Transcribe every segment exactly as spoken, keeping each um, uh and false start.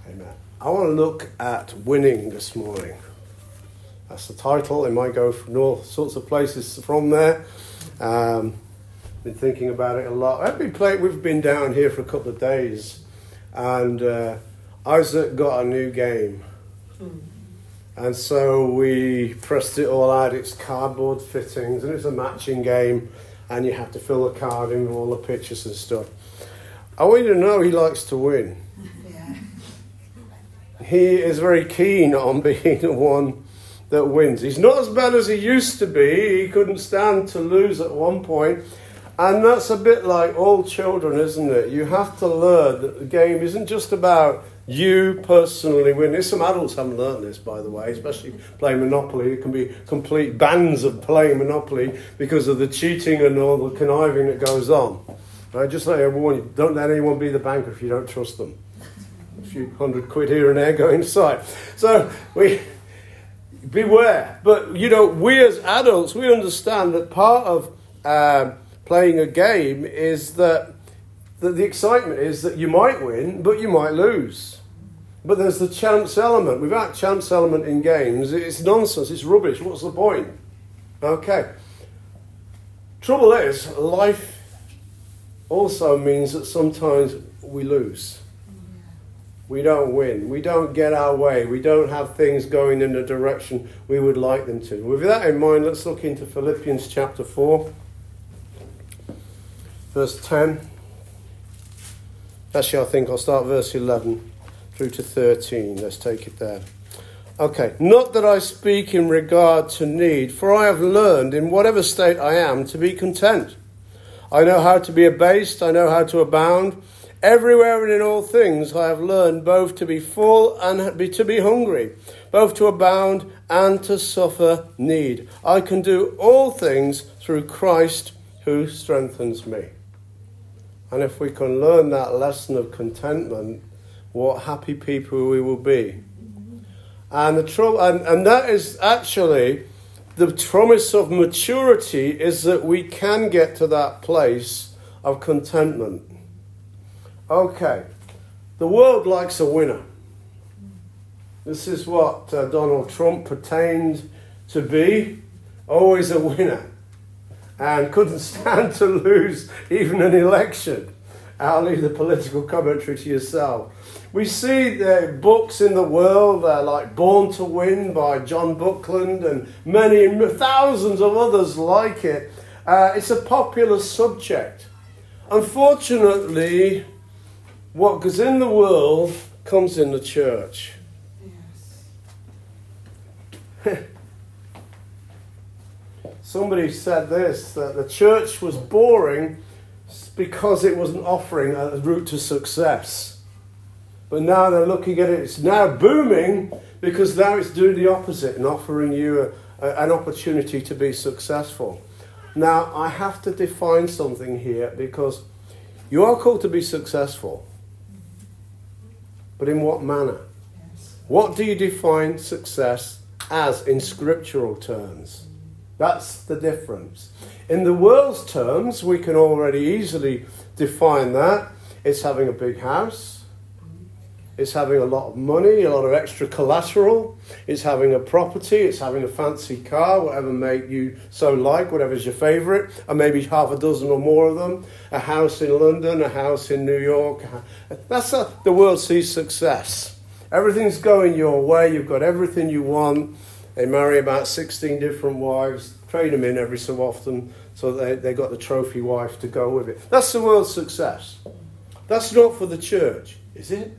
Amen. I want to look at winning this morning. That's the title. It might go from all sorts of places from there. Um, been thinking about it a lot. I've been playing, we've been down here for a couple of days, and uh, Isaac got a new game. Mm. And so we pressed it all out. It's cardboard fittings, and it's a matching game, and you have to fill the card in with all the pictures and stuff. I want you to know he likes to win. Yeah. He is very keen on being the one that wins. He's not as bad as he used to be. He couldn't stand to lose at one point. And that's a bit like all children, isn't it? You have to learn that the game isn't just about you personally winning. Some adults haven't learned this, by the way, especially playing Monopoly. There can be complete bans of playing Monopoly because of the cheating and all the conniving that goes on. Right? Just like everyone, don't let anyone be the banker if you don't trust them. A few hundred quid here and there go inside. So we beware. But, you know, we as adults, we understand that part of uh, playing a game is that, that the excitement is that you might win, but you might lose. But there's the chance element. Without chance element in games, it's nonsense, it's rubbish. What's the point? Okay. Trouble is, life also means that sometimes we lose. We don't win. We don't get our way. We don't have things going in the direction we would like them to. With that in mind, let's look into Philippians chapter four, verse ten. Actually, I think I'll start verse eleven through to thirteen. Let's take it there. Okay. Not that I speak in regard to need, for I have learned in whatever state I am to be content. I know how to be abased. I know how to abound. Everywhere and in all things I have learned both to be full and be, to be hungry, both to abound and to suffer need. I can do all things through Christ who strengthens me. And if we can learn that lesson of contentment, what happy people we will be. And the trouble, and, and that is actually the promise of maturity, is that we can get to that place of contentment. Okay, the world likes a winner. This is what uh, Donald Trump pertained to be, always a winner, and couldn't stand to lose even an election. I'll leave the political commentary to yourself. We see the books in the world uh, like Born to Win by John Buckland and many thousands of others like it. Uh, it's a popular subject. Unfortunately, what goes in the world comes in the church. Yes. Somebody said this, that the church was boring because it wasn't offering a route to success. But now they're looking at it, it's now booming because now it's doing the opposite and offering you a, a, an opportunity to be successful. Now, I have to define something here because you are called to be successful. But in what manner? Yes. What do you define success as in scriptural terms? That's the difference. In the world's terms, we can already easily define that. It's having a big house. It's having a lot of money, a lot of extra collateral. It's having a property. It's having a fancy car, whatever make you so like, whatever's your favourite, and maybe half a dozen or more of them. A house in London, a house in New York. That's how the world sees success. Everything's going your way. You've got everything you want. They marry about sixteen different wives, trade them in every so often, so they, they got the trophy wife to go with it. That's the world's success. That's not for the church, is it?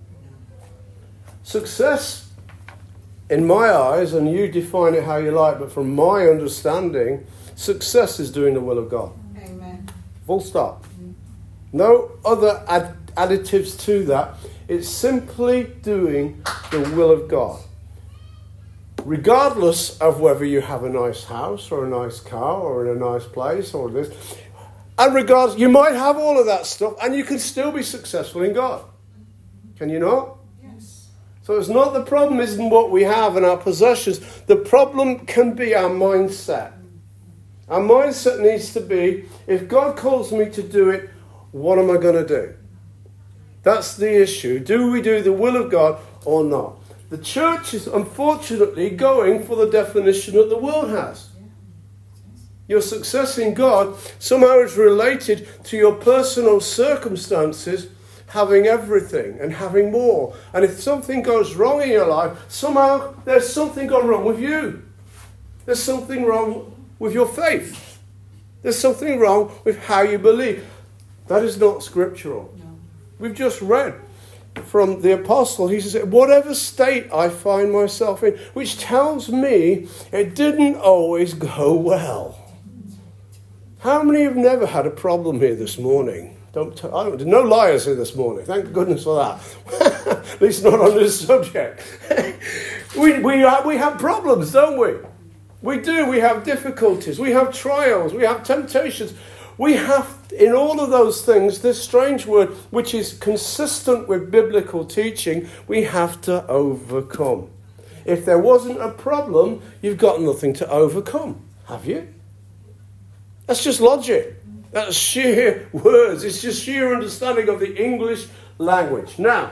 Success, in my eyes, and you define it how you like, but from my understanding, success is doing the will of God. Amen. Full stop. Mm. No other ad- additives to that. It's simply doing the will of God. Regardless of whether you have a nice house or a nice car or in a nice place or this. And regardless, you might have all of that stuff and you can still be successful in God. Can you not? Yes. So it's not the problem isn't what we have and our possessions. The problem can be our mindset. Our mindset needs to be, if God calls me to do it, what am I going to do? That's the issue. Do we do the will of God or not? The church is unfortunately going for the definition that the world has. Your success in God somehow is related to your personal circumstances having everything and having more. And if something goes wrong in your life, somehow there's something gone wrong with you. There's something wrong with your faith. There's something wrong with how you believe. That is not scriptural. No. We've just read from the apostle, he says, whatever state I find myself in, which tells me it didn't always go well. How many have never had a problem here this morning? Don't t- I don't, no liars here this morning. Thank goodness for that. At least not on this subject. we, we, have, we have problems, don't we? We do. We have difficulties. We have trials. We have temptations. We have, in all of those things, this strange word, which is consistent with biblical teaching, we have to overcome. If there wasn't a problem, you've got nothing to overcome, have you? That's just logic. That's sheer words. It's just sheer understanding of the English language. Now,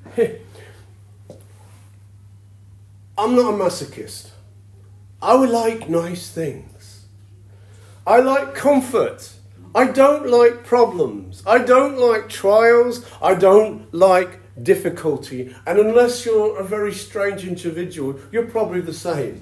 I'm not a masochist. I would like nice things. I like comfort. I don't like problems. I don't like trials. I don't like difficulty. And unless you're a very strange individual, you're probably the same.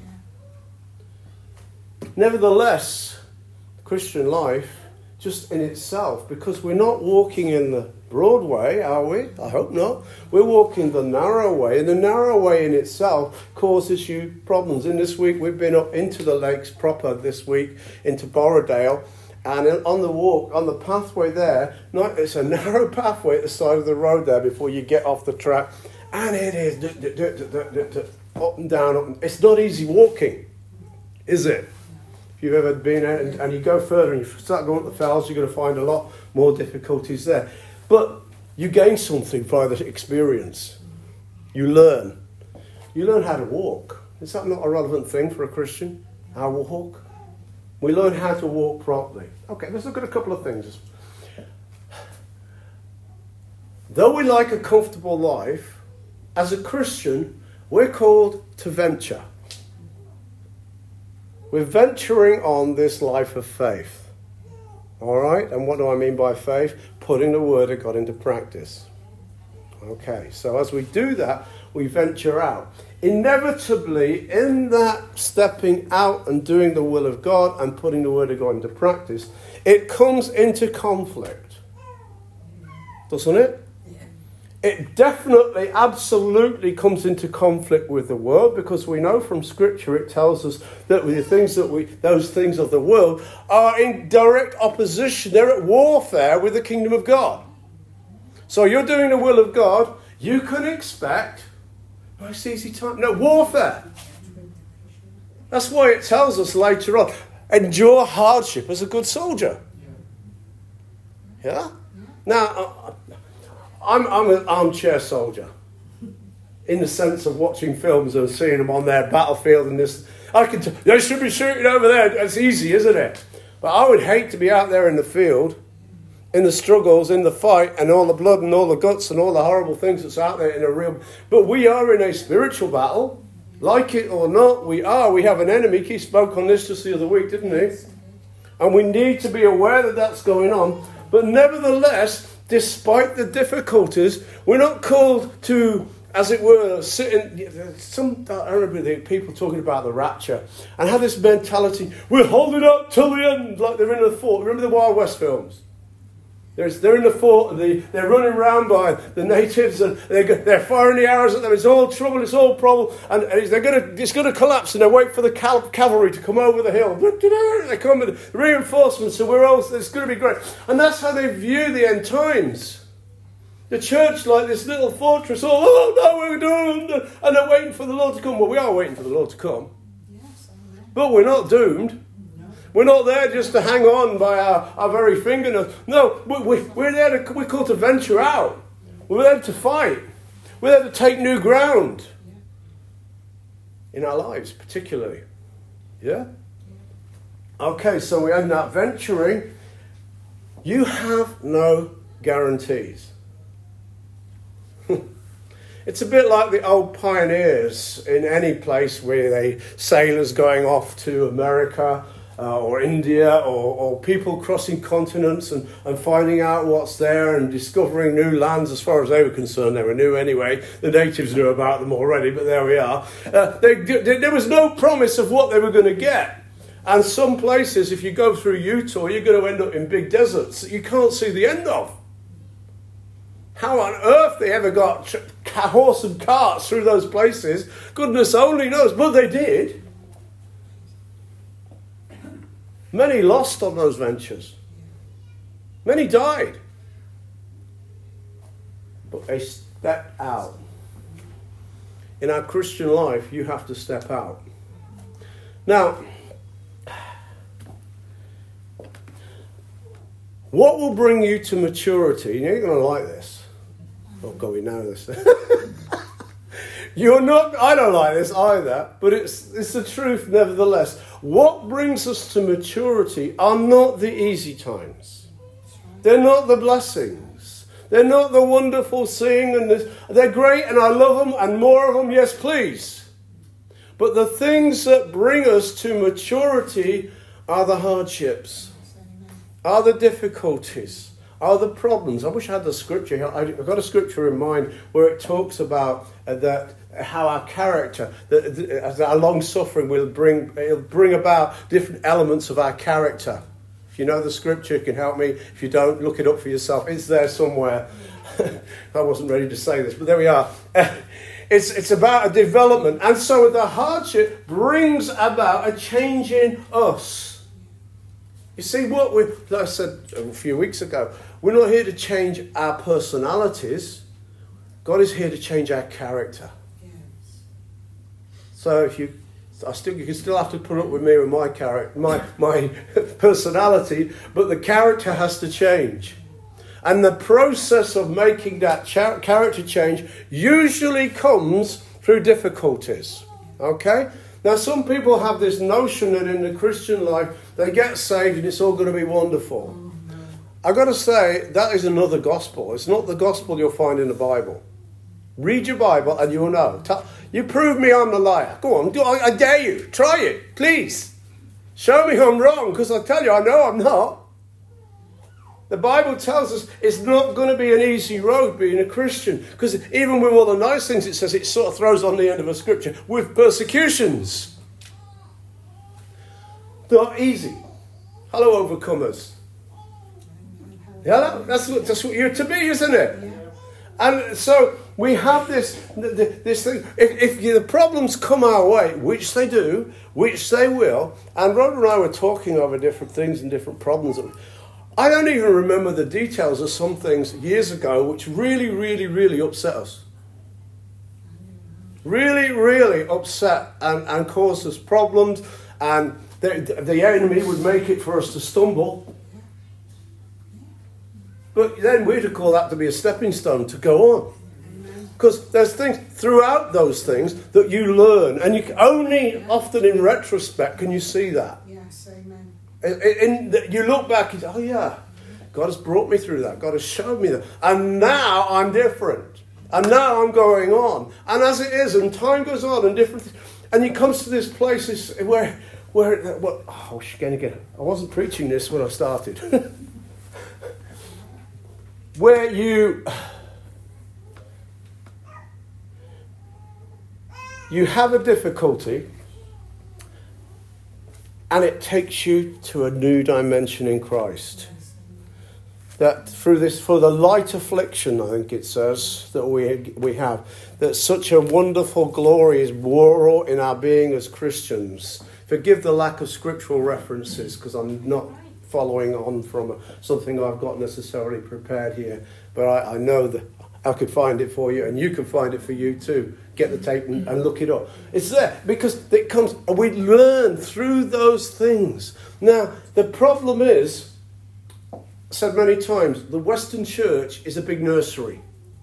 Nevertheless, Christian life, just in itself, because we're not walking in the broad way, are we? I hope not. We're walking the narrow way, and the narrow way in itself causes you problems. And this week we've been up into the lakes proper this week, into Borrowdale, and on the walk, on the pathway there, not, it's a narrow pathway at the side of the road there before you get off the track, and it is up and down, up and, it's not easy walking, is it? If you've ever been out and, and you go further and you start going up the fells, you're going to find a lot more difficulties there. But you gain something by the experience. You learn. You learn how to walk. Is that not a relevant thing for a Christian? How we walk? We learn how to walk properly. Okay, let's look at a couple of things. Though we like a comfortable life, as a Christian, we're called to venture. We're venturing on this life of faith. All right? And what do I mean by faith? Putting the word of God into practice. Okay, so as we do that, we venture out. Inevitably, in that stepping out and doing the will of God and putting the word of God into practice, it comes into conflict. Doesn't it? It definitely, absolutely comes into conflict with the world, because we know from Scripture it tells us that the things that we, those things of the world are in direct opposition. They're at warfare with the kingdom of God. So you're doing the will of God, you can expect nice easy time. No, warfare. That's why it tells us later on, endure hardship as a good soldier. Yeah? Now, uh, I'm, I'm an armchair soldier, in the sense of watching films and seeing them on their battlefield and this. I can t- they should be shooting over there. It's easy, isn't it? But I would hate to be out there in the field, in the struggles, in the fight, and all the blood and all the guts and all the horrible things that's out there in a real. But we are in a spiritual battle, like it or not. We are. We have an enemy. He spoke on this just the other week, didn't he? And we need to be aware that that's going on. But nevertheless, despite the difficulties, we're not called to, as it were, sit in. Some, I remember the people talking about the rapture and have this mentality, we're holding out till the end, like they're in the fort. Remember the Wild West films? There's, they're in the fort, and they, they're running around by the natives, and they're, they're firing the arrows at them. It's all trouble, it's all problem, and, and they're gonna, it's going to collapse, and they wait for the cal- cavalry to come over the hill. They come with reinforcements, so we're all, it's going to be great. And that's how they view the end times. The church, like this little fortress, oh, oh no, we're doomed, and they're waiting for the Lord to come. Well, we are waiting for the Lord to come, yes, but we're not doomed. We're not there just to hang on by our, our very fingernails. No, we, we're there to, we're called to venture out. We're there to fight. We're there to take new ground. In our lives, particularly. Yeah? Okay, so we end up venturing. You have no guarantees. It's a bit like the old pioneers in any place where they sailors going off to America uh, or India, or, or people crossing continents and, and finding out what's there and discovering new lands. As far as they were concerned, they were new anyway. The natives knew about them already, but there we are. Uh, they, they, there was no promise of what they were going to get. And some places, if you go through Utah, you're going to end up in big deserts that you can't see the end of. How on earth they ever got horse and carts through those places, goodness only knows. But they did. Many lost on those ventures. Many died. But they stepped out. In our Christian life, you have to step out. Now, what will bring you to maturity? You're going to like this. Oh, God, we know this. You're not, I don't like this either, but it's it's the truth nevertheless. What brings us to maturity are not the easy times. They're not the blessings. They're not the wonderful seeing, and this. They're great and I love them and more of them, yes please. But the things that bring us to maturity are the hardships, are the difficulties, are the problems. I wish I had the scripture here. I've got a scripture in mind where it talks about uh, that how our character, that, that our long suffering will bring it'll bring about different elements of our character. If you know the scripture, you can help me. If you don't, look it up for yourself. It's there somewhere. I wasn't ready to say this, but there we are. It's it's about a development, and so the hardship brings about a change in us. You see, what we, like I said a few weeks ago, we're not here to change our personalities. God is here to change our character. Yes. So if you, I still, you can still have to put up with me with my character, my my personality, but the character has to change. And the process of making that cha- character change usually comes through difficulties. Okay? Now, some people have this notion that in the Christian life, they get saved and it's all going to be wonderful. Oh, no. I've got to say, that is another gospel. It's not the gospel you'll find in the Bible. Read your Bible and you'll know. You prove me I'm a liar. Go on, I dare you. Try it, please. Show me I'm wrong, because I tell you, I know I'm not. The Bible tells us it's not going to be an easy road being a Christian. Because even with all the nice things it says, it sort of throws on the end of a scripture with persecutions. Not easy. Hello, overcomers. Yeah, that's what, that's what you're to be, isn't it? Yeah. And so we have this this thing. If, if the problems come our way, which they do, which they will, and Rod and I were talking over different things and different problems. I don't even remember the details of some things years ago which really, really, really upset us. Really, really upset and, and caused us problems. And the, the enemy would make it for us to stumble. But then we'd call that to be a stepping stone to go on. Because there's things throughout those things that you learn. And you can only often in retrospect can you see that. Yes, amen. In, in, you look back and say, oh yeah, God has brought me through that. God has showed me that. And now I'm different. And now I'm going on. And as it is, and time goes on and different things. And you comes to this place where, where what, oh, again, again, I wasn't preaching this when I started. Where you, you have a difficulty, and it takes you to a new dimension in Christ. That through this, for the light affliction, I think it says, that we we have, that such a wonderful glory is wrought in our being as Christians. Forgive the lack of scriptural references, because I'm not following on from a, something I've got necessarily prepared here. But I, I know that I could find it for you, and you can find it for you too. Get the tape and, and look it up. It's there because it comes. We learn through those things. Now the problem is, I said many times, the Western church is a big nursery.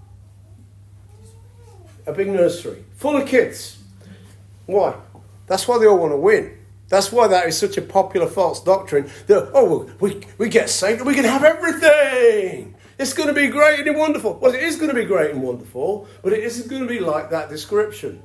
A big nursery full of kids. Why? That's why they all want to win. That's why that is such a popular false doctrine. That oh, we we get saved, we can have everything. It's going to be great and wonderful. Well, it is going to be great and wonderful, but it isn't going to be like that description.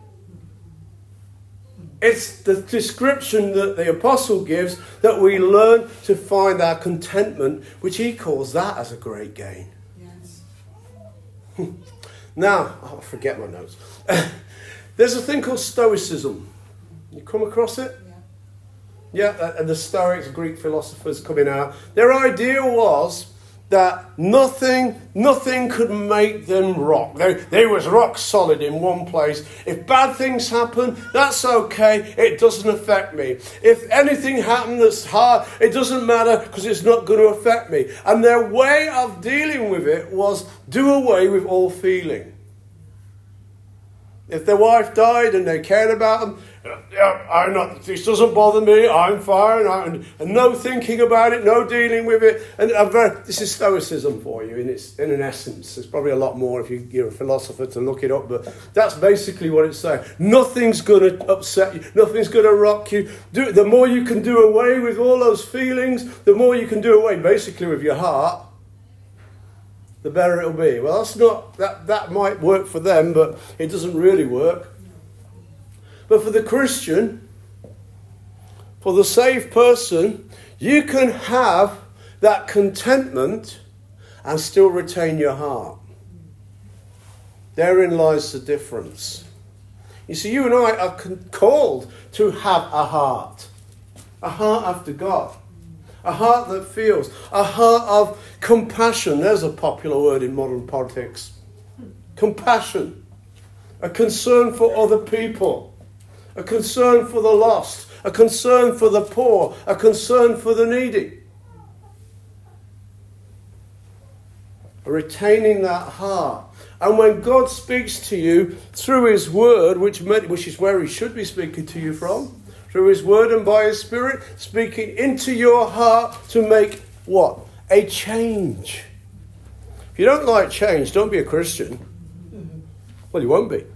It's the description that the apostle gives that we learn to find our contentment, which he calls that as a great gain. Yes. Now, oh, I forget my notes. There's a thing called Stoicism. You come across it? Yeah. Yeah, and the Stoics, Greek philosophers coming out. Their idea was that nothing, nothing could make them rock. They, they was rock solid in one place. If bad things happen, that's okay. It doesn't affect me. If anything happened that's hard, it doesn't matter because it's not going to affect me. And their way of dealing with it was do away with all feeling. If their wife died and they cared about them, yeah, I'm not, this doesn't bother me, I'm fine, and, and no thinking about it, no dealing with it. And I'm very, this is Stoicism for you in its in an essence. There's probably a lot more if you, you're a philosopher to look it up, but that's basically what it's saying. Nothing's going to upset you, nothing's going to rock you. Do, the more you can do away with all those feelings, the more you can do away basically with your heart, the better it'll be. Well, that's not, that, that might work for them, but it doesn't really work. But for the Christian, for the saved person, you can have that contentment and still retain your heart. Therein lies the difference. You see, you and I are called to have a heart. A heart after God. A heart that feels. A heart of compassion. There's a popular word in modern politics. Compassion. A concern for other people. A concern for the lost. A concern for the poor. A concern for the needy. Retaining that heart. And when God speaks to you through his word, which, which is where he should be speaking to you from, through his word and by his spirit, speaking into your heart to make what? A change. If you don't like change, don't be a Christian. Well, you won't be.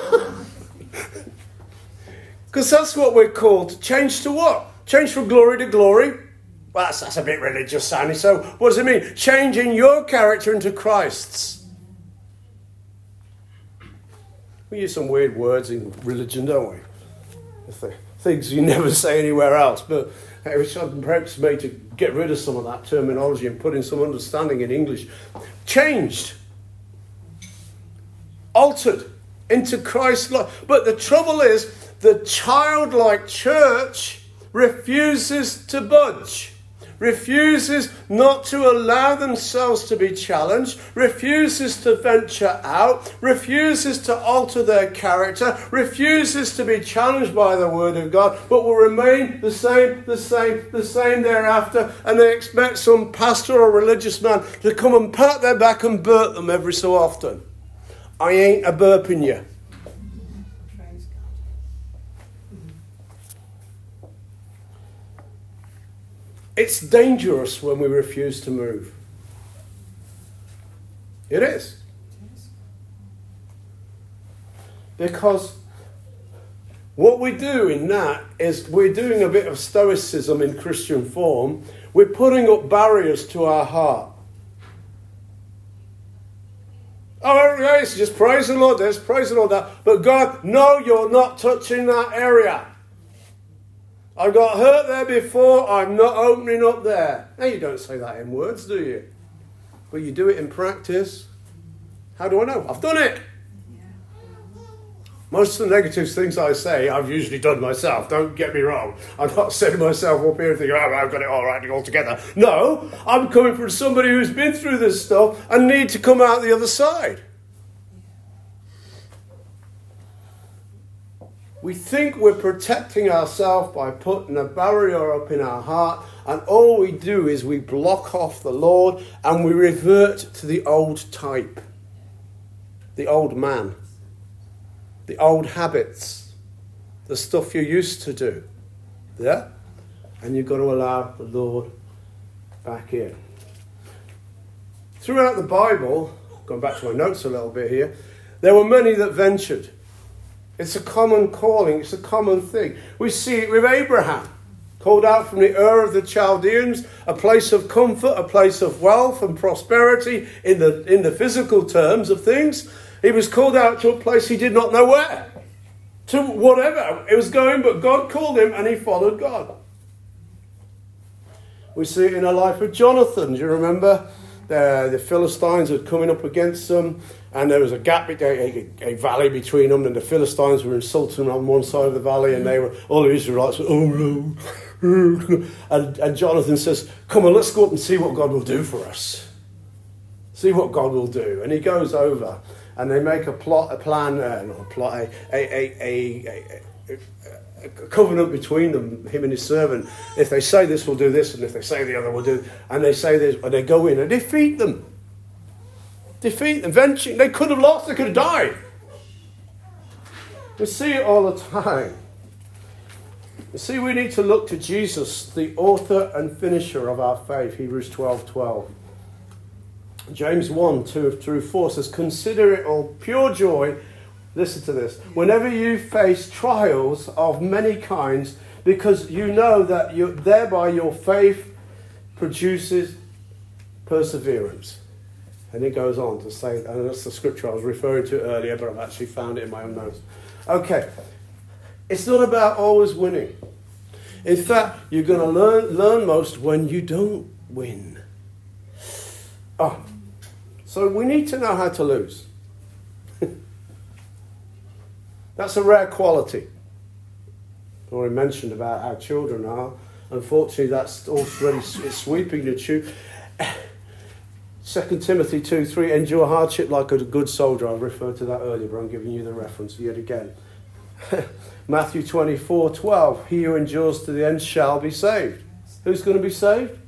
Because that's what we're called. Change to what? Change from glory to glory. Well, that's, that's a bit religious sounding. So what does it mean? Changing your character into Christ's. We use some weird words in religion, don't we? Things you never say anywhere else. But it's perhaps made to get rid of some of that terminology and put in some understanding in English. Changed. Altered into Christ's life. But the trouble is, the childlike church refuses to budge, refuses not to allow themselves to be challenged, refuses to venture out, refuses to alter their character, refuses to be challenged by the word of God, but will remain the same, the same, the same thereafter, and they expect some pastor or religious man to come and pat their back and burp them every so often. I ain't a burping you. It's dangerous when we refuse to move. It is. Because what we do in that is we're doing a bit of stoicism in Christian form. We're putting up barriers to our heart. Oh, yes, just praise the Lord this, praise the Lord that. But God, no, you're not touching that area. I got hurt there before, I'm not opening up there. Now, you don't say that in words, do you? But you do it in practice. How do I know? I've done it. Yeah. Most of the negative things I say, I've usually done myself. Don't get me wrong. I'm not setting myself up here and thinking, oh, I've got it all right all together. No, I'm coming from somebody who's been through this stuff and need to come out the other side. We think we're protecting ourselves by putting a barrier up in our heart, and all we do is we block off the Lord and we revert to the old type, the old man, the old habits, the stuff you're used to do. Yeah? And you've got to allow the Lord back in. Throughout the Bible, going back to my notes a little bit here, there were many that ventured. It's a common calling. It's a common thing. We see it with Abraham. called out from the Ur of the Chaldeans, a place of comfort, a place of wealth and prosperity in the, in the physical terms of things. He was called out to a place he did not know where, to whatever it was going, but God called him and he followed God. We see it in the life of Jonathan. Do you remember? The, the Philistines had coming up against them, and there was a gap, a, a, a valley between them, and the Philistines were insulting on one side of the valley, and they were, all the Israelites were, oh no. And, and Jonathan says, come on, let's go up and see what God will do for us. See what God will do. And he goes over, and they make a plot, a plan, uh, not a plot, a, a, a, a, a, a covenant between them, him and his servant. If they say this, we'll do this, and if they say the other, we'll do. And they say this, and they go in and defeat them. Defeat them. Eventually, they could have lost. They could have died. We see it all the time. You see, we need to look to Jesus, the author and finisher of our faith. Hebrews twelve twelve. James one two through four says, consider it all pure joy. Listen to this. Whenever you face trials of many kinds, because you know that you, thereby your faith produces perseverance. And it goes on to say, and that's the scripture I was referring to earlier, but I've actually found it in my own notes. Okay. It's not about always winning. In fact, you're going to learn, learn most when you don't win. Oh, so we need to know how to lose. That's a rare quality. I already mentioned about how children are. Unfortunately, that's already it's sweeping the tube. Second Timothy two three, endure hardship like a good soldier. I referred to that earlier, but I'm giving you the reference yet again. Matthew twenty-four twelve, he who endures to the end shall be saved. Who's going to be saved?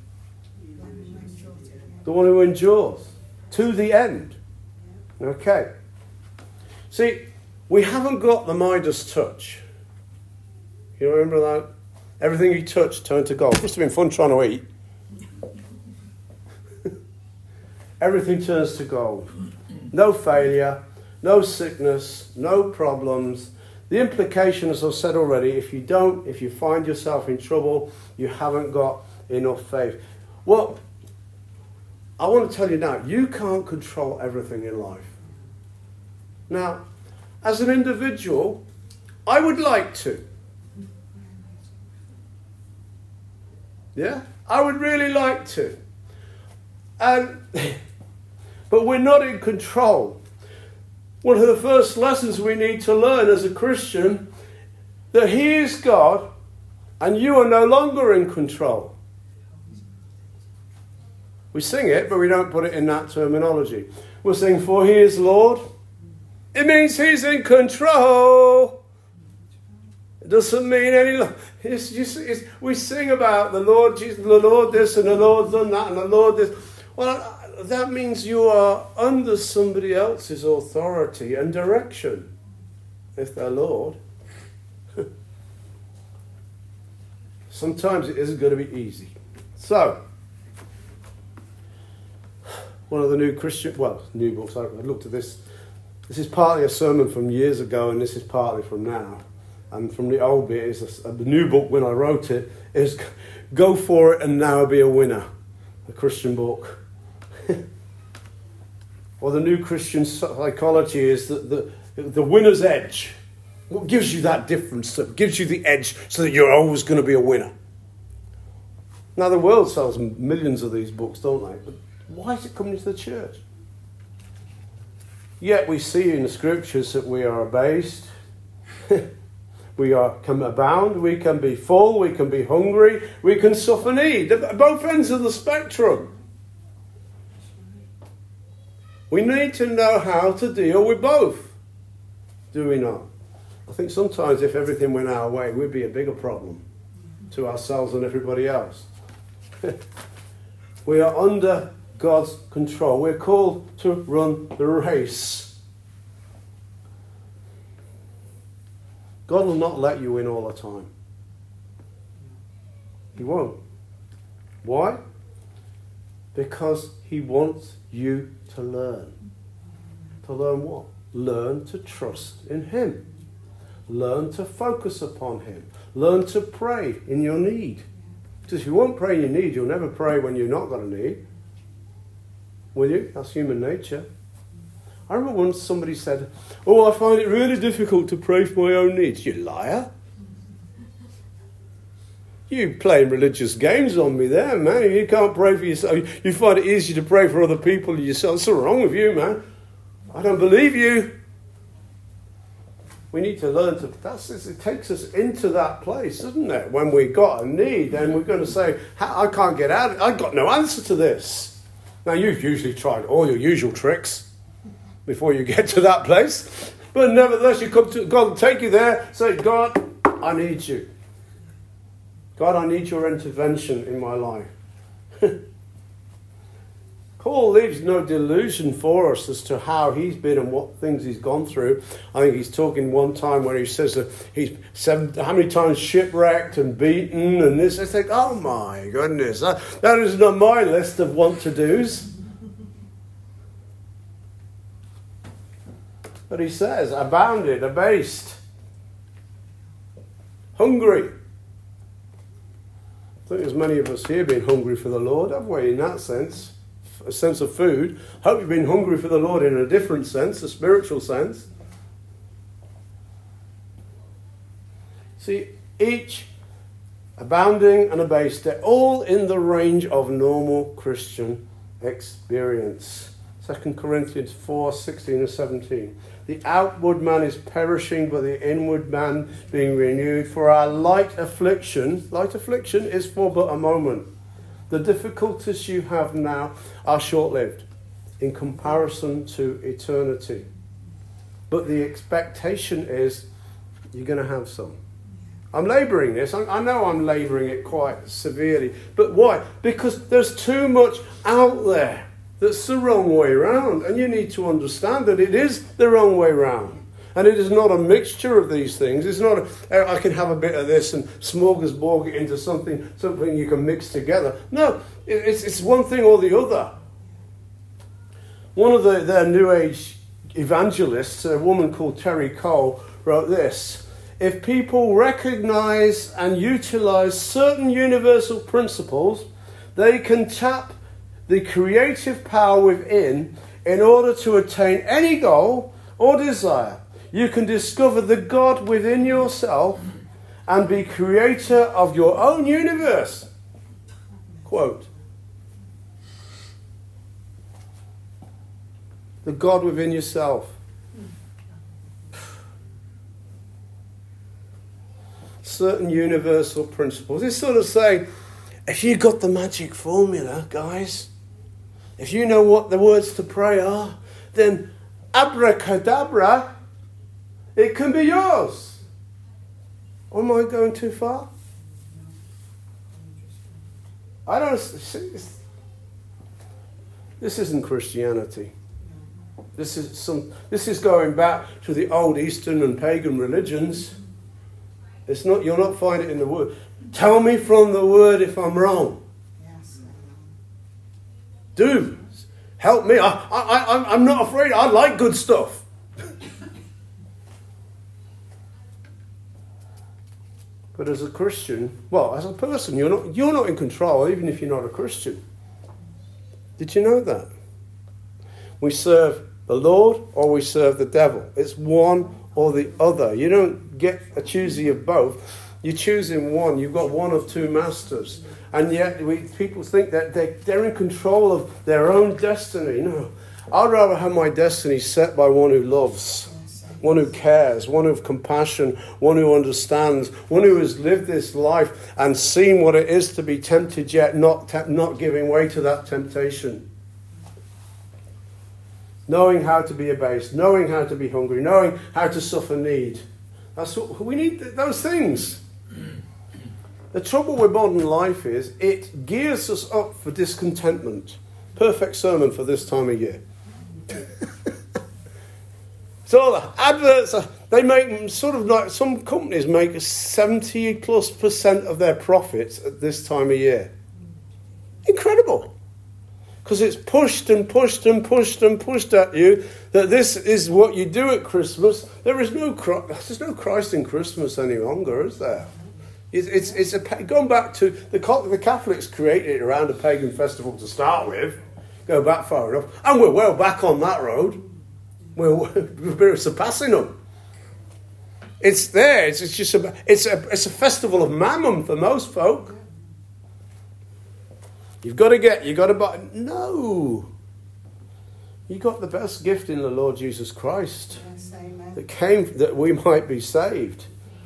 The one who endures to the end. Okay. See, we haven't got the Midas touch. You remember that? Everything he touched turned to gold. Must have been fun trying to eat. Everything turns to gold. No failure, no sickness, no problems. The implication, as I've said already, if you don't, if you find yourself in trouble, you haven't got enough faith. Well, I want to tell you now, you can't control everything in life. Now, as an individual, I would like to. Yeah? I would really like to. And, but we're not in control. One of the first lessons we need to learn as a Christian, that He is God and you are no longer in control. We sing it, but we don't put it in that terminology. We'll sing, for He is Lord. It means He's in control. It doesn't mean any... It's just, it's, we sing about the Lord, Jesus, the Lord this and the Lord done that and the Lord this. Well, that means you are under somebody else's authority and direction. If they're Lord. Sometimes it isn't going to be easy. So, one of the new Christian, well, new books, I looked at this. This is partly a sermon from years ago, and this is partly from now. And from the old bit, is a, the new book when I wrote it, is Go For It and Now Be a Winner. A Christian book. Or the new Christian psychology is the, the, the winner's edge. What gives you that difference? That gives you the edge so that you're always going to be a winner. Now the world sells millions of these books, don't they? But why is it coming to the church? Yet we see in the scriptures that we are abased. We are, can abound, we can be full, we can be hungry, we can suffer need. Both ends of the spectrum. We need to know how to deal with both. Do we not? I think sometimes if everything went our way, we'd be a bigger problem to ourselves and everybody else. We are under God's control. We're called to run the race. God will not let you win all the time. He won't. Why? Because He wants you to learn. To learn what? Learn to trust in Him. learn to focus upon him. Learn to pray in your need. Because if you won't pray in your need, you'll never pray when you're not got a need. Will you? That's human nature. I remember once somebody said, oh, I find it really difficult to pray for my own needs. You liar. You playing religious games on me there, man. You can't pray for yourself. You find it easy to pray for other people than yourself. What's wrong with you, man? I don't believe you. We need to learn to, that's, it takes us into that place, doesn't it? When we've got a need, then we're going to say, I can't get out of it. I've got no answer to this. Now, you've usually tried all your usual tricks before you get to that place. But nevertheless, you come to God will take you there, say, God, I need you. God, I need your intervention in my life. Paul leaves no delusion for us as to how he's been and what things he's gone through. I think he's talking one time where he says that he's seven, how many times shipwrecked and beaten and this. I think, oh my goodness, that, that isn't on my list of want-to-dos. But he says, abounded, abased, hungry. I think there's many of us here been hungry for the Lord, have we, in that sense? A sense of food. Hope you've been hungry for the Lord in a different sense, a spiritual sense. See, each abounding and abased, they're all in the range of normal Christian experience. Second Corinthians four, sixteen and seventeen. The outward man is perishing, but the inward man being renewed. For our light affliction, light affliction is for but a moment. The difficulties you have now are short-lived in comparison to eternity. But the expectation is you're going to have some. I'm labouring this. I, I know I'm labouring it quite severely. But why? Because there's too much out there that's the wrong way round. And you need to understand that it is the wrong way round. And it is not a mixture of these things. It's not, a, I can have a bit of this and smorgasbord it into something, something you can mix together. No, it's, it's one thing or the other. One of the, their New Age evangelists, a woman called Terry Cole, wrote this. If people recognize and utilize certain universal principles, they can tap the creative power within in order to attain any goal or desire. You can discover the God within yourself and be creator of your own universe. Quote. The God within yourself. Certain universal principles. It's sort of saying, if you got the magic formula, guys, if you know what the words to pray are, then abracadabra, it can be yours. Or am I going too far? I don't. This isn't Christianity. This is some. This is going back to the old Eastern and pagan religions. It's not. You'll not find it in the Word. Tell me from the Word if I'm wrong. Yes. Do help me. I, I, I'm not afraid. I like good stuff. But as a Christian, well, as a person, you're not you're not in control, even if you're not a Christian. Did you know that? We serve the Lord or we serve the devil. It's one or the other. You don't get a choosy of both. You're choosing one. You've got one of two masters. And yet we, people think that they, they're in control of their own destiny. No. I'd rather have my destiny set by one who loves, one who cares, one who has compassion, one who understands, one who has lived this life and seen what it is to be tempted yet not, te- not giving way to that temptation. Knowing how to be abased, knowing how to be hungry, knowing how to suffer need. That's what we need, those things. The trouble with modern life is it gears us up for discontentment. Perfect sermon for this time of year. So the adverts, they make sort of like, some companies make seventy plus percent of their profits at this time of year. Incredible. Because it's pushed and pushed and pushed and pushed at you that this is what you do at Christmas. There is no there's no Christ in Christmas any longer, is there? It's it's, it's a, going back to the the Catholics created it around a pagan festival to start with. Go back far enough, and we're well back on that road. We're we're surpassing them. It's there. It's, it's just a it's a it's a festival of mammon for most folk. You've got to get, you've got to buy. No. You got the best gift in the Lord Jesus Christ. Yes, amen. That came that we might be saved.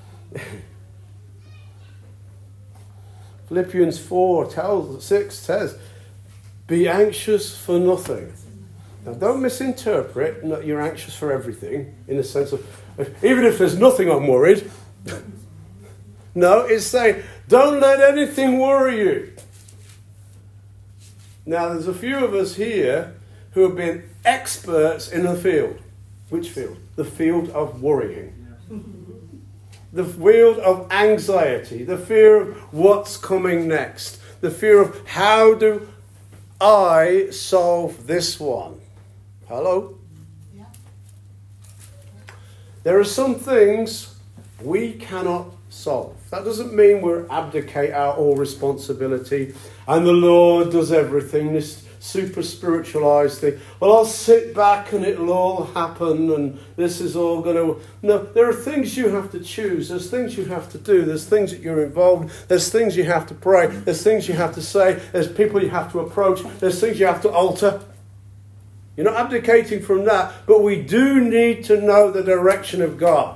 Philippians four tells, six says, be anxious for nothing. Now don't misinterpret that you're anxious for everything in the sense of, even if there's nothing I'm worried. No, it's saying, don't let anything worry you. Now, there's a few of us here who have been experts in the field. Which field? The field of worrying. The field of anxiety. The fear of what's coming next. The fear of how do I solve this one? Hello? Yeah. There are some things we cannot solve. That doesn't mean we're abdicate our all responsibility and the Lord does everything, this super spiritualized thing. Well, I'll sit back and it'll all happen and this is all going to... No, there are things you have to choose. There's things you have to do. There's things that you're involved in. There's things you have to pray. There's things you have to say. There's people you have to approach. There's things you have to alter. You're not abdicating from that, but we do need to know the direction of God.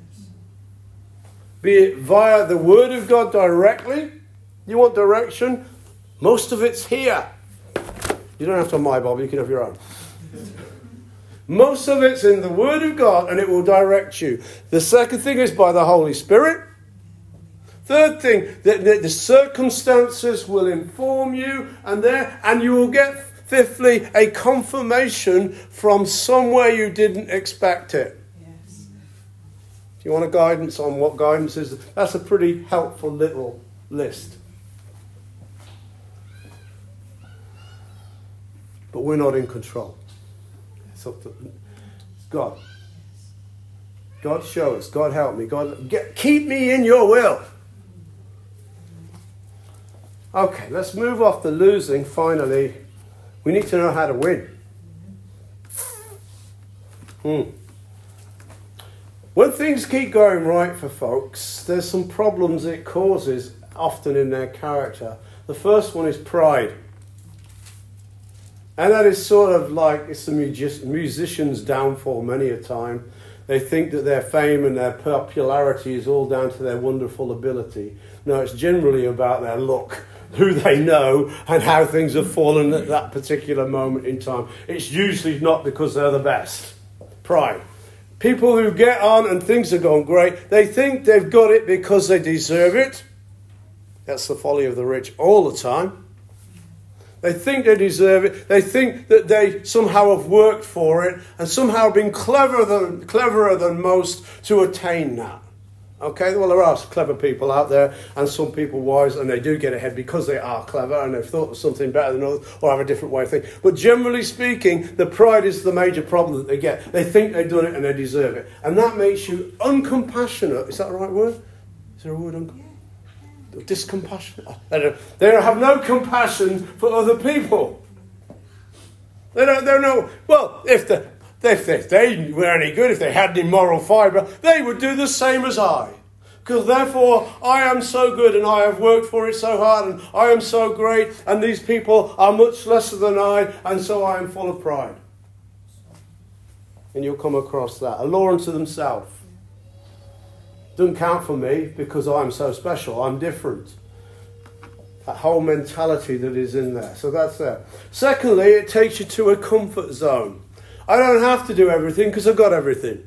Be it via the Word of God directly. You want direction? Most of it's here. You don't have to have my Bible, you can have your own. Most of it's in the Word of God and it will direct you. The second thing is by the Holy Spirit. Third thing, that the circumstances will inform you and there, and you will get, fifthly, a confirmation from somewhere you didn't expect it. Yes. If you want a guidance on what guidance is, that's a pretty helpful little list. But we're not in control. It's up to God. God show us. God help me. God get, keep me in your will. Okay, let's move off the losing. Finally, we need to know how to win. Hmm. When things keep going right for folks, there's some problems it causes often in their character. The first one is pride. And that is sort of like, it's the musician's downfall many a time. They think that their fame and their popularity is all down to their wonderful ability. No, it's generally about their look, who they know, and how things have fallen at that particular moment in time. It's usually not because they're the best. Pride. People who get on and things are going great, they think they've got it because they deserve it. That's the folly of the rich all the time. They think they deserve it. They think that they somehow have worked for it and somehow been cleverer than, cleverer than most to attain that. Okay, well, there are clever people out there and some people wise, and they do get ahead because they are clever and they've thought of something better than others or have a different way of thinking. But generally speaking, the pride is the major problem that they get. They think they've done it and they deserve it. And that makes you uncompassionate. Is that the right word? Is there a word uncompassionate? Discompassionate. They don't, they don't have no compassion for other people. They don't, they don't know. Well, if, the, if, they, if they were any good, if they had any moral fibre, they would do the same as I. Because therefore, I am so good and I have worked for it so hard and I am so great and these people are much lesser than I and so I am full of pride. And you'll come across that. A law unto themselves. Doesn't count for me because I'm so special. I'm different. That whole mentality that is in there. So that's there. Secondly, it takes you to a comfort zone. I don't have to do everything because I've got everything.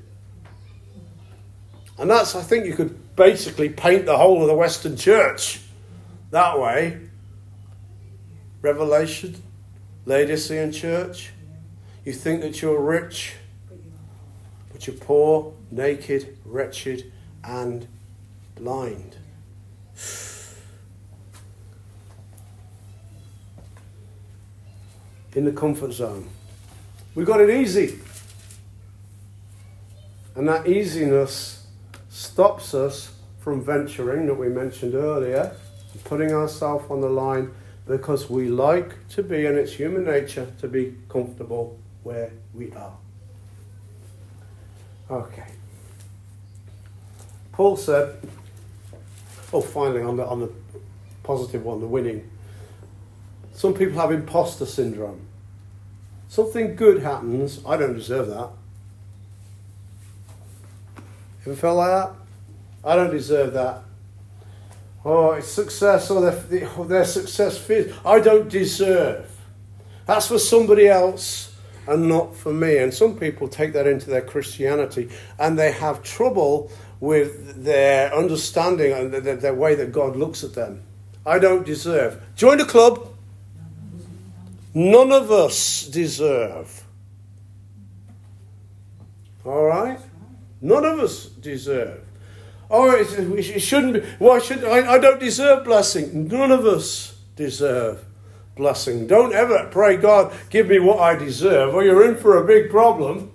And that's, I think you could basically paint the whole of the Western church that way. Revelation, Laodicean church. You think that you're rich, but you're poor, naked, wretched, and blind. in the comfort zone. We got it easy. And that easiness stops us from venturing, that we mentioned earlier, putting ourselves on the line, because we like to be, and it's human nature, to be comfortable where we are. Okay. Paul said, oh, finally, on the, on the positive one, the winning. Some people have imposter syndrome. Something good happens, I don't deserve that. Ever felt like that? I don't deserve that. Oh, it's success, or their, their success fears. I don't deserve. That's for somebody else and not for me. And some people take that into their Christianity, and they have trouble with their understanding and their, their way that God looks at them. I don't deserve. Join the club. None of us deserve. All right? None of us deserve. Oh, it, it shouldn't be. Why should I? I don't deserve blessing. None of us deserve blessing. Don't ever pray, God, give me what I deserve, or you're in for a big problem.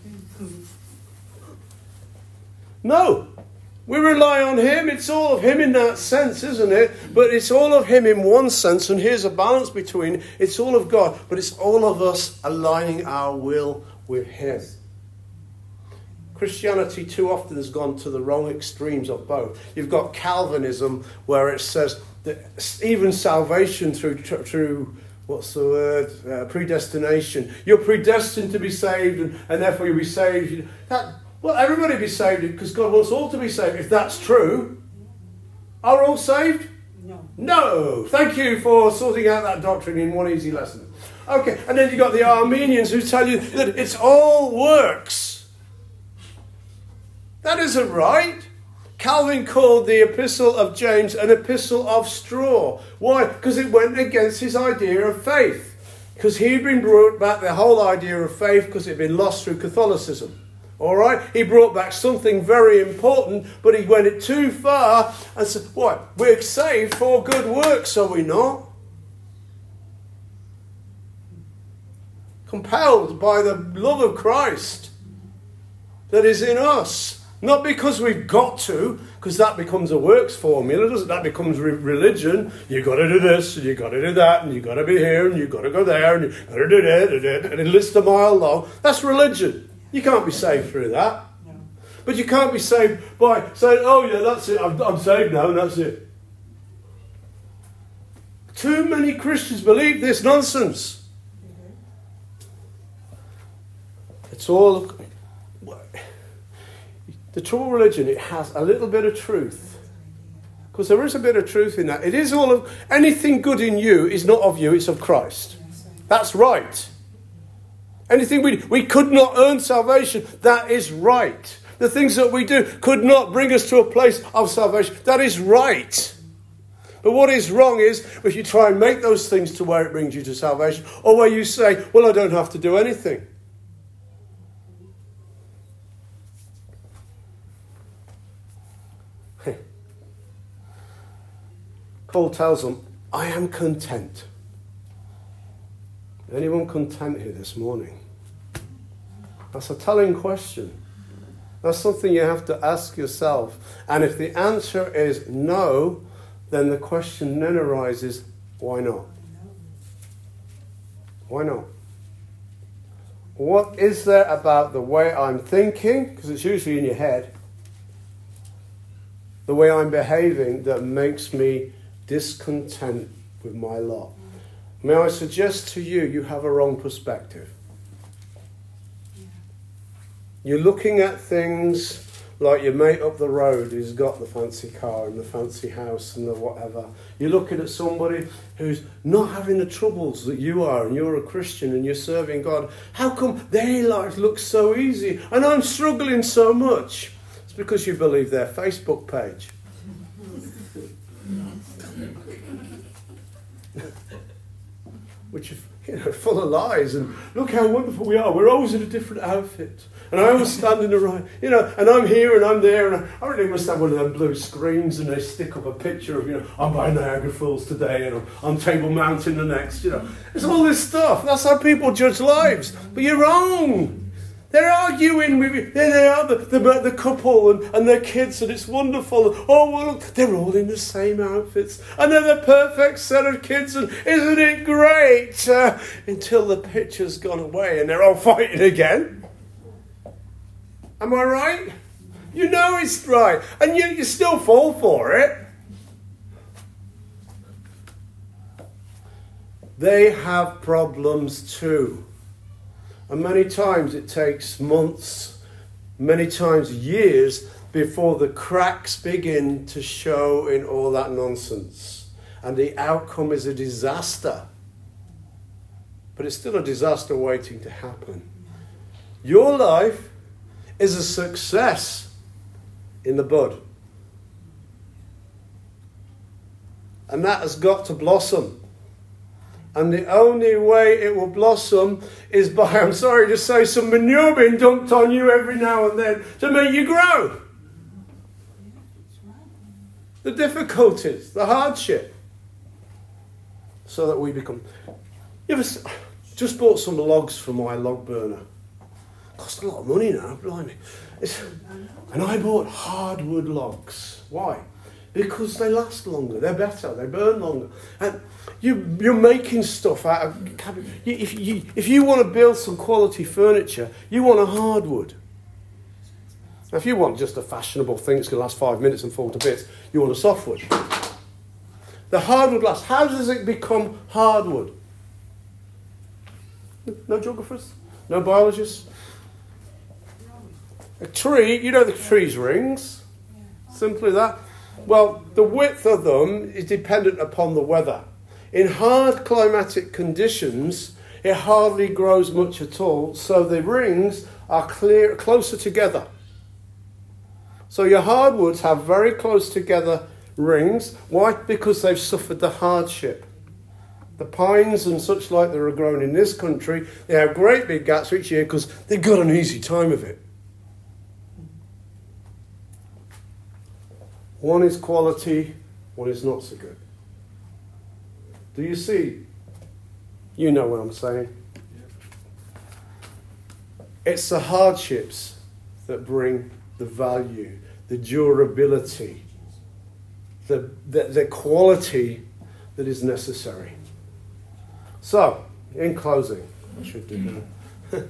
No. We rely on him. It's all of him in that sense, isn't it? But it's all of him in one sense, and here's a balance between it's all of God, but it's all of us aligning our will with him. Christianity too often has gone to the wrong extremes of both. You've got Calvinism, where it says that even salvation through, through what's the word, uh, predestination. You're predestined to be saved, and, and therefore you'll be saved. That, well, everybody be saved because God wants all to be saved. If that's true, are all saved? No. No. Thank you for sorting out that doctrine in one easy lesson. Okay, and then you've got the Armenians who tell you that it's all works. That isn't right. Calvin called the epistle of James an epistle of straw. Why? Because it went against his idea of faith. Because he'd been brought back the whole idea of faith because it had been lost through Catholicism. All right? He brought back something very important, but he went it too far and said, what? We're saved for good works, are we not? Compelled by the love of Christ that is in us. Not because we've got to, because that becomes a works formula, doesn't that? Becomes re- religion. You've got to do this, and you've got to do that, and you've got to be here, and you've got to go there, and you've got to do that, and it lists a mile long. That's religion. You can't be saved through that. No. But you can't be saved by saying, oh yeah, that's it, I'm, I'm saved now, and that's it. Too many Christians believe this nonsense. Mm-hmm. It's all... The true religion, it has a little bit of truth. Because there is a bit of truth in that. It is all of... Anything good in you is not of you, it's of Christ. That's right. Anything we... We could not earn salvation. That is right. The things that we do could not bring us to a place of salvation. That is right. But what is wrong is if you try and make those things to where it brings you to salvation, or where you say, well, I don't have to do anything. Paul tells them, I am content. Anyone content here this morning? That's a telling question. That's something you have to ask yourself. And if the answer is no, then the question then arises, why not? Why not? What is there about the way I'm thinking, because it's usually in your head, the way I'm behaving that makes me discontent with my lot? May I suggest to you, you have a wrong perspective. You're looking at things like your mate up the road who's got the fancy car and the fancy house and the whatever. You're looking at somebody who's not having the troubles that you are, and you're a Christian and you're serving God. How come their life looks so easy and I'm struggling so much? It's because you believe their Facebook page. Which you know, full of lies, and look how wonderful we are. We're always in a different outfit. And I always stand in the right, you know, and I'm here and I'm there, and I really must have one of them blue screens, and they stick up a picture of, you know, I'm by Niagara Falls today, and I'm on Table Mountain the next, you know. It's all this stuff. That's how people judge lives. But you're wrong. They're arguing with you. There they are, the, the, the couple and, and their kids, and it's wonderful. Oh, well, look, they're all in the same outfits. And they're the perfect set of kids, and isn't it great? Uh, until the picture's gone away and they're all fighting again. Am I right? You know it's right. And yet you still fall for it. They have problems too. And many times it takes months, many times years, before the cracks begin to show in all that nonsense. And the outcome is a disaster. But it's still a disaster waiting to happen. Your life is a success in the bud. And that has got to blossom. And the only way it will blossom is by, I'm sorry to say, some manure being dumped on you every now and then to make you grow. The difficulties, the hardship. So that we become... You ever just bought some logs for my log burner? Cost a lot of money now, blimey. It's, and I bought hardwood logs. Why? Because they last longer, they're better, they burn longer. And you, you're making stuff out of cabbage. If you, if you want to build some quality furniture, you want a hardwood. Now, if you want just a fashionable thing that's going to last five minutes and fall to bits, you want a softwood. The hardwood lasts. How does it become hardwood? No geographers? No biologists? A tree, you know the tree's rings? Simply that. Well, the width of them is dependent upon the weather. In hard climatic conditions, it hardly grows much at all, so the rings are clear, closer together. So your hardwoods have very close together rings. Why? Because they've suffered the hardship. The pines and such like that are grown in this country, they have great big gaps each year because they've got an easy time of it. One is quality, one is not so good. Do you see? You know what I'm saying. It's the hardships that bring the value, the durability, the, the, the quality that is necessary. So, in closing, I should do that.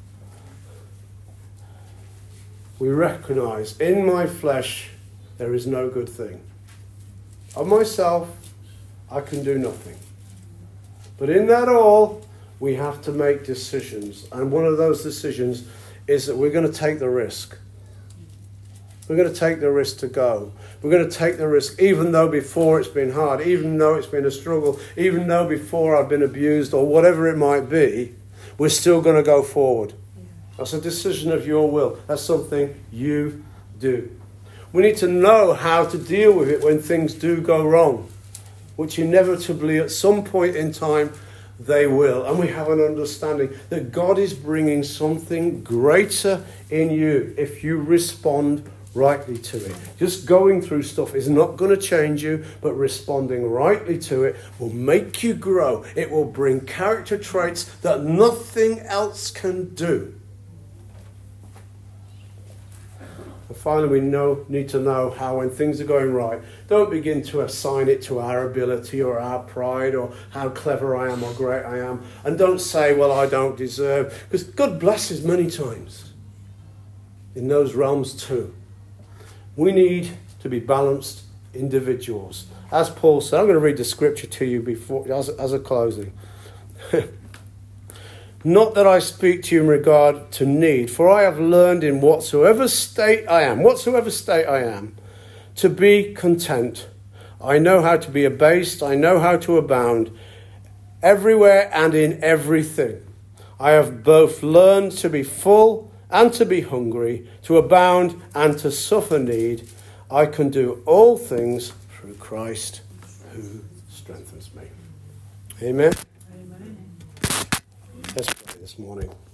We recognize in my flesh there is no good thing. Of myself, I can do nothing. But in that all, we have to make decisions. And one of those decisions is that we're going to take the risk. We're going to take the risk to go. We're going to take the risk even though before it's been hard, even though it's been a struggle, even though before I've been abused or whatever it might be, we're still going to go forward. That's a decision of your will. That's something you do. We need to know how to deal with it when things do go wrong, which inevitably at some point in time they will. And we have an understanding that God is bringing something greater in you if you respond rightly to it. Just going through stuff is not going to change you, but responding rightly to it will make you grow. It will bring character traits that nothing else can do. And finally, we know, need to know how when things are going right, don't begin to assign it to our ability or our pride or how clever I am or great I am. And don't say, well, I don't deserve. Because God blesses many times in those realms too. We need to be balanced individuals. As Paul said, I'm going to read the scripture to you before as, as a closing. Not that I speak to you in regard to need, for I have learned in whatsoever state I am, whatsoever state I am, to be content. I know how to be abased, I know how to abound, everywhere and in everything. I have both learned to be full and to be hungry, to abound and to suffer need. I can do all things through Christ who strengthens me. Amen. Let's pray this morning.